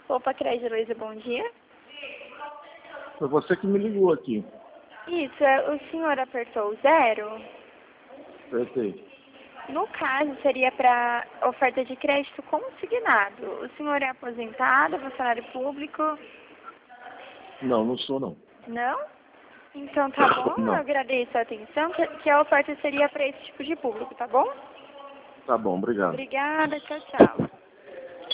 Opa, Crédito Heloísa, bom dia. Foi você que me ligou aqui. Isso, o senhor apertou o 0? Apertei. No caso, seria para oferta de crédito consignado. O senhor é aposentado, funcionário público? Não, não sou não. Não? Então tá bom, eu Não. agradeço a atenção, que a oferta seria para esse tipo de público, tá bom? Tá bom, obrigado. Obrigada, tchau, tchau.